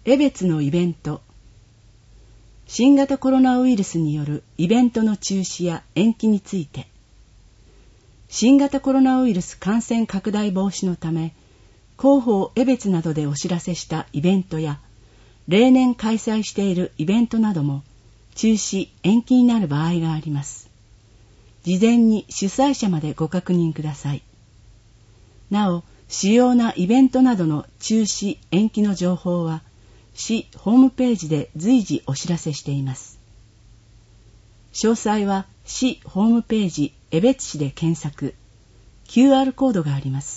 江別のイベント。新型コロナウイルスによるイベントの中止や延期について、新型コロナウイルス感染拡大防止のため、広報江別などでお知らせしたイベントや、例年開催しているイベントなども中止・延期になる場合があります。事前に主催者までご確認ください。なお、主要なイベントなどの中止・延期の情報は、市ホームページで随時お知らせしています。詳細は市ホームページ江別市で検索、QR コードがあります。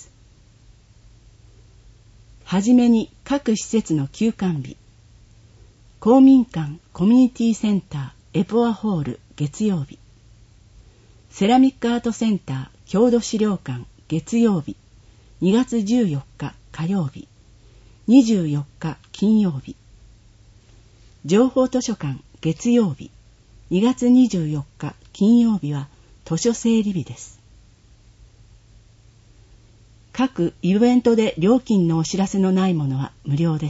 はじめに各施設の休館日。公民館コミュニティセンターエポアホール月曜日。セラミックアートセンター郷土資料館月曜日。2月14日火曜日。24日金曜日。情報図書館月曜日。2月24日金曜日は図書整理日です。各イベントで料金のお知らせのないものは無料です。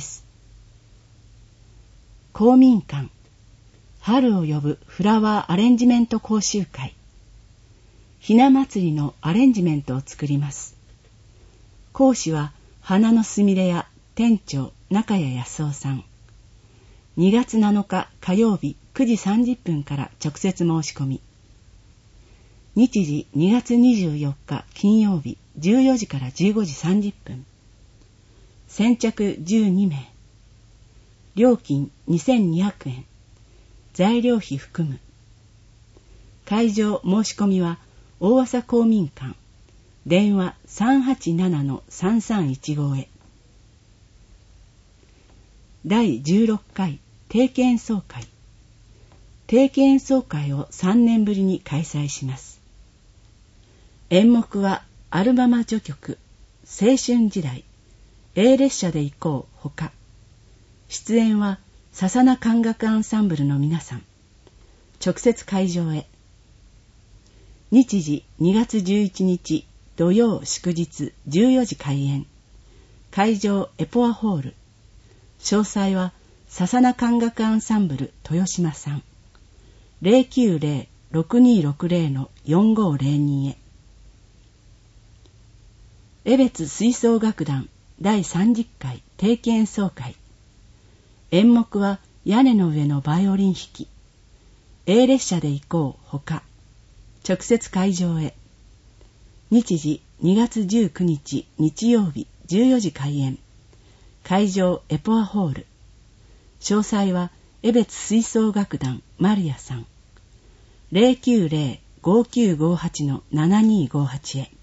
公民館春を呼ぶフラワーアレンジメント講習会。ひな祭りのアレンジメントを作ります。講師は花のすみれや店長中谷康夫さん。2月7日火曜日9時30分から直接申し込み。日時2月24日金曜日14時から15時30分。先着12名。料金2200円。材料費含む。会場申し込みは大浅公民館。電話 387-3315 へ。第16回定期演奏会。定期演奏会を3年ぶりに開催します。演目はアルバマ序曲、青春時代、A列車で行こうほか。出演は笹名管楽アンサンブルの皆さん。直接会場へ。日時2月11日土曜祝日14時開演。会場エポアホール。詳細は笹名管楽アンサンブル豊島さん。090-6260-4502 へ。江別吹奏楽団第30回定期演奏会。演目は屋根の上のバイオリン弾き。A列車で行こうほか。直接会場へ。日時2月19日日曜日14時開演。会場エポアホール。詳細は江別吹奏楽団丸谷さん。090-5958-7258 へ。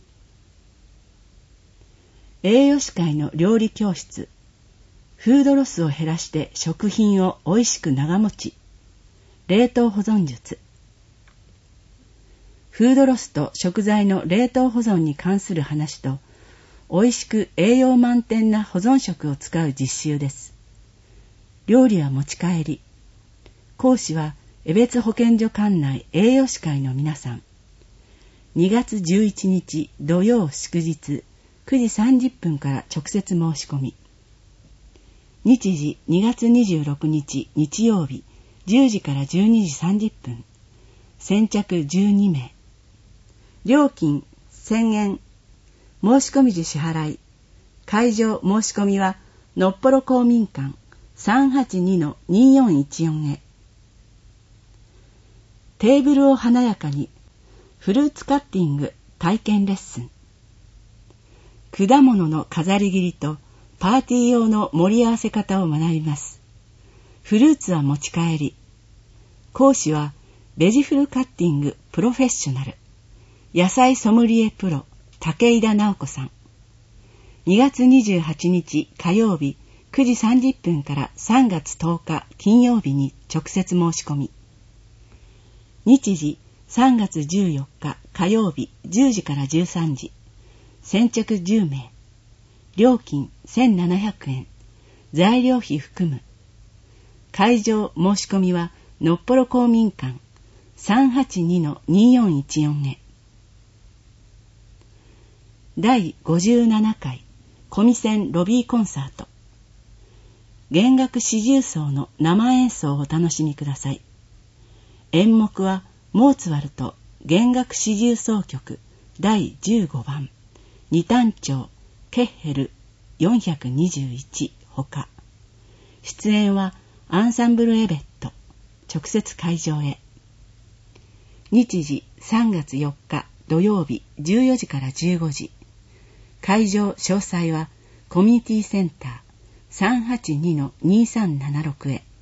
栄養士会の料理教室。フードロスを減らして食品をおいしく長持ち。冷凍保存術。フードロスと食材の冷凍保存に関する話と、おいしく栄養満点な保存食を使う実習です。料理は持ち帰り。講師は江別保健所管内栄養士会の皆さん。2月11日土曜祝日9時30分から直接申し込み。日時2月26日日曜日10時から12時30分。先着12名。料金1000円。申し込み時支払い。会場申し込みはのっぽろ公民館 382-2414 へ。テーブルを華やかにフルーツカッティング体験レッスン。果物の飾り切りとパーティー用の盛り合わせ方を学びます。フルーツは持ち帰り。講師はベジフルカッティングプロフェッショナル野菜ソムリエプロ竹井田直子さん。2月28日火曜日9時30分から3月10日金曜日に直接申し込み。日時3月14日火曜日10時から13時。先着10名。料金1700円。材料費含む。会場申し込みはのっぽろ公民館 382-2414 へ。第57回コミセンロビーコンサート。 弦楽四重奏の生演奏をお楽しみください。演目はモーツァルト弦楽四重奏曲第15番二単調ケッヘル421ほか。出演はアンサンブルエベット。直接会場へ。日時3月4日土曜日14時から15時。会場詳細はコミュニティセンター 382-2376 へ。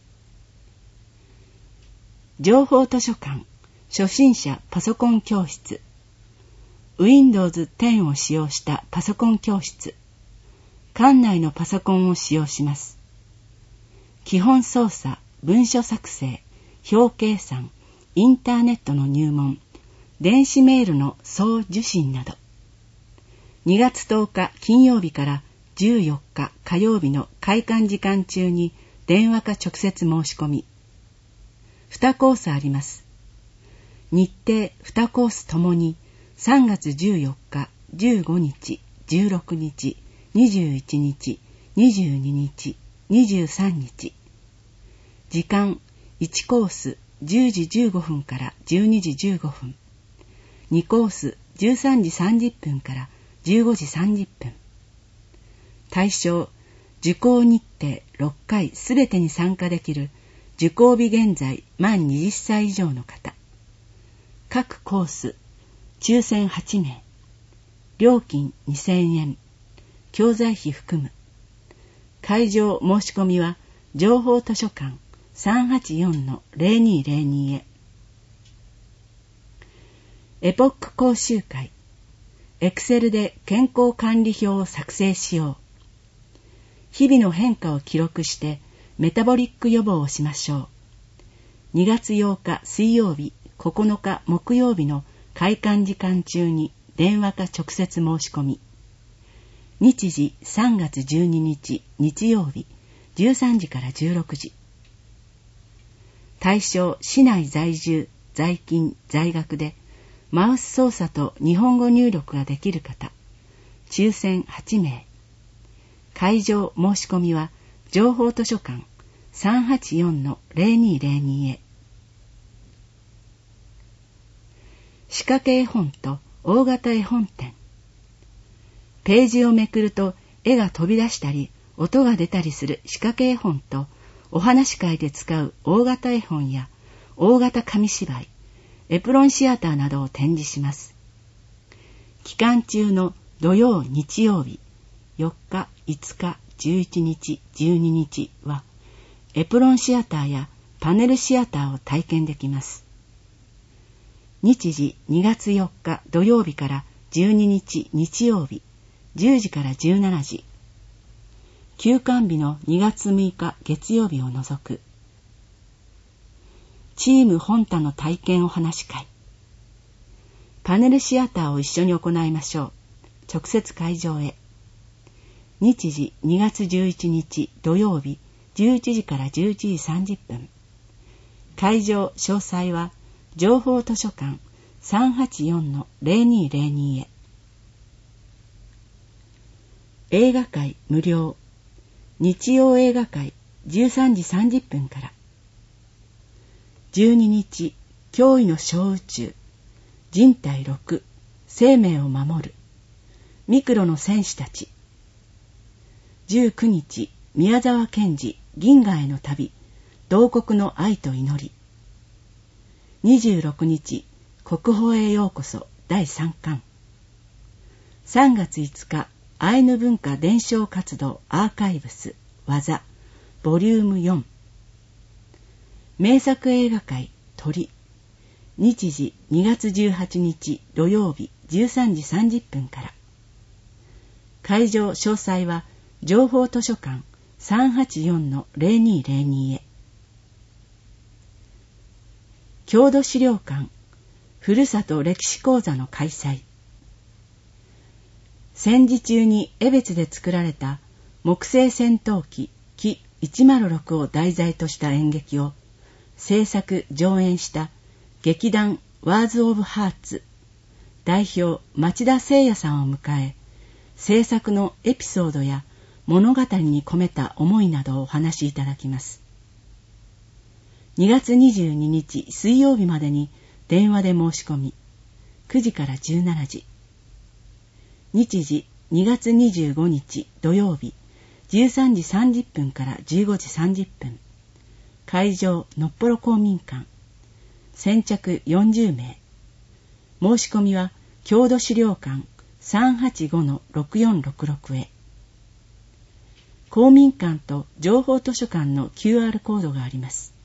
情報図書館初心者パソコン教室。Windows 10を使用したパソコン教室。館内のパソコンを使用します。基本操作、文書作成、表計算、インターネットの入門、電子メールの送受信など。2月10日金曜日から14日火曜日の開館時間中に電話か直接申し込み。2コースあります。日程2コースともに3月14日、15日、16日、21日、22日、23日。時間1コース10時15分から12時15分。2コース13時30分から15時30分。対象、受講日程6回すべてに参加できる受講日現在満20歳以上の方。各コース、抽選8名。料金2000円。教材費含む。会場申し込みは情報図書館 384-0202 へ。エポック講習会。エクセルで健康管理表を作成しよう。日々の変化を記録してメタボリック予防をしましょう。2月8日水曜日、9日木曜日の開館時間中に電話か直接申し込み。日時3月12日日曜日13時から16時。対象、市内在住、在勤、在学でマウス操作と日本語入力ができる方。抽選8名。会場申し込みは情報図書館 384-0202 へ。仕掛け絵本と大型絵本展。ページをめくると絵が飛び出したり音が出たりする仕掛け絵本と、お話し会で使う大型絵本や大型紙芝居、エプロンシアターなどを展示します。期間中の土曜日曜日4日5日11日12日はエプロンシアターやパネルシアターを体験できます。日時2月4日土曜日から12日日曜日10時から17時。休館日の2月6日月曜日を除く。チーム本田の体験お話会。パネルシアターを一緒に行いましょう。直接会場へ。日時2月11日土曜日11時から11時30分。会場詳細は情報図書館 384-0202 へ。映画会無料。日曜映画会13時30分から。12日、驚異の小宇宙、人体6、生命を守る、ミクロの戦士たち。19日、宮沢賢治、銀河への旅、同国の愛と祈り。26日、国宝へようこそ第3巻。3月5日、アイヌ文化伝承活動アーカイブス技ボリューム4。名作映画会鳥。日時2月18日土曜日13時30分から。会場詳細は情報図書館 384-0202 へ。郷土資料館ふるさと歴史講座の開催。戦時中に江別で作られた木製戦闘機キ106を題材とした演劇を制作上演した劇団ワーズ・オブ・ハーツ代表町田誠也さんを迎え、制作のエピソードや物語に込めた思いなどをお話しいただきます。2月22日水曜日までに電話で申し込み、9時から17時。日時2月25日土曜日、13時30分から15時30分。会場のっぽろ公民館。先着40名。申し込みは郷土資料館 385-6466 へ。公民館と情報図書館の QR コードがあります。